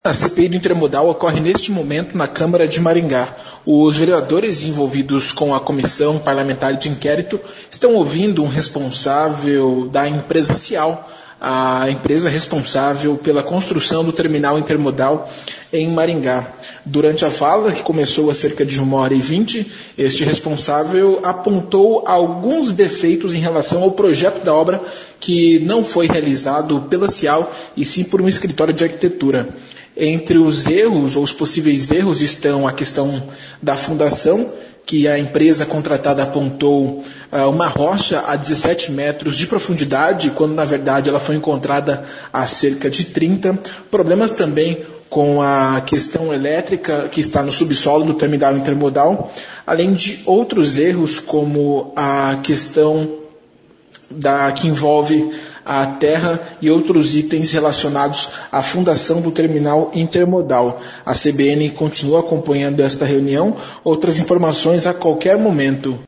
A CPI do Intermodal ocorre neste momento na Câmara de Maringá. Os vereadores envolvidos com a Comissão Parlamentar de Inquérito estão ouvindo um responsável da empresa Cial, a empresa responsável pela construção do terminal intermodal em Maringá. Durante a fala, que começou a cerca de 1h20, este responsável apontou alguns defeitos em relação ao projeto da obra que não foi realizado pela Cial e sim por um escritório de arquitetura. Entre os erros ou os possíveis erros estão a questão da fundação, que a empresa contratada apontou uma rocha a 17 metros de profundidade, quando na verdade ela foi encontrada a cerca de 30. Problemas também com a questão elétrica que está no subsolo do terminal intermodal, além de outros erros como a questão que envolve a terra e outros itens relacionados à fundação do terminal intermodal. A CBN continua acompanhando esta reunião. Outras informações a qualquer momento.